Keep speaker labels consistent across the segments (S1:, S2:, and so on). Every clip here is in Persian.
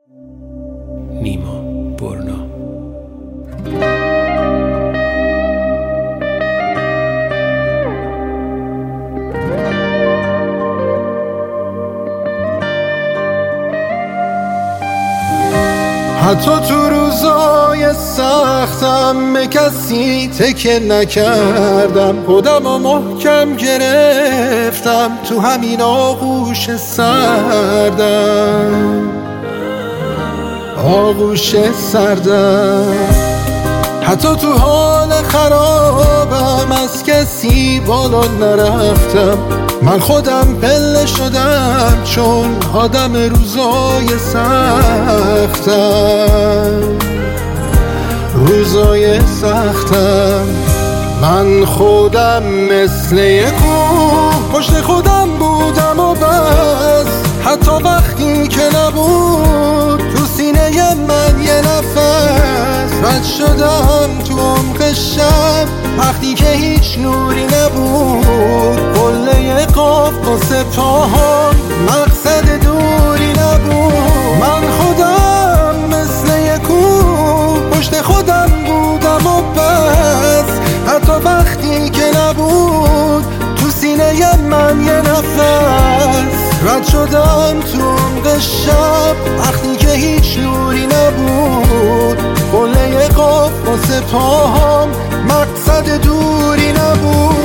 S1: نیما برنا.
S2: حتی تو روزای سختم به کسی تکیه نکردم، خودمو محکم گرفتم تو همین آغوش سردم، آغوش سردم. حتی تو حال خرابم از کسی بالا نرفتم، من خودم پله شدم چون آدم روزای سختم، روزای سختم. من خودم مثل یک کوه پشت خودم بودم و بس، حتی وقتی که نبود تو سینه من یه نفس، رد شدم تو عمق شب وقتی که هیچ نوری نبود، قله قاف واسه پاهم مقصد دوری نبود. من خودم مثل یک کوه پشت خودم بودم و بس، حتی وقتی که نبود تو سینه من یه نفس، رد شدم تو عمق شب وقتی که هیچ نوری نبود، قله قاف واسه پاهم مقصد دوری نبود.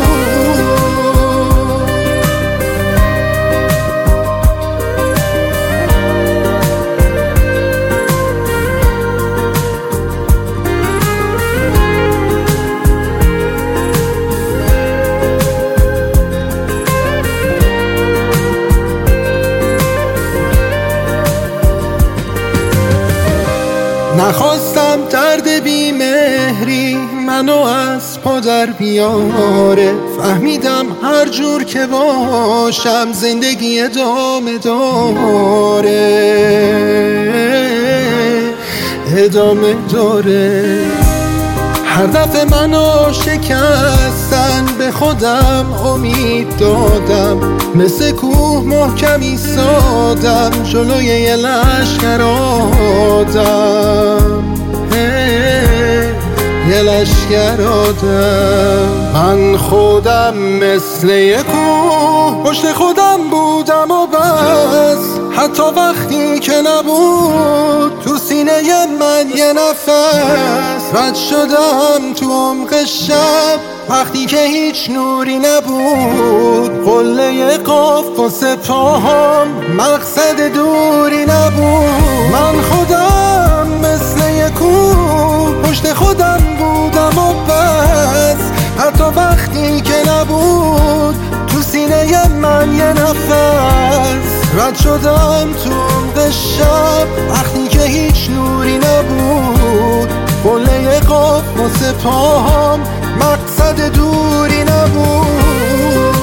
S2: نخواستم درد بی مهری منو از پادر بیاره، فهمیدم هر جور که باشم زندگی ادامه داره، ادامه داره. هر دفعه منو شکستن به خودم امید دادم، مثل کوه محکم ایستادم جلوی یه لشکر آدم، یه لشکر آدم. من خودم مثل یه کوه پشت خودم بودم و بس، حتی وقتی که نبود تو سینه من یه نفس، رد شدم تو عمق شب وقتی که هیچ نوری نبود، قله قاف واسه پاهم مقصد دوری نبود. من خودم مثل یک کوه پشت خودم بودم و بس، حتی وقتی که نبود تو سینه من یه نفس، رد شدم تو عمق شب وقتی که هیچ نوری نبود، قله قاف واسه پاهم مقصد دوری نبود.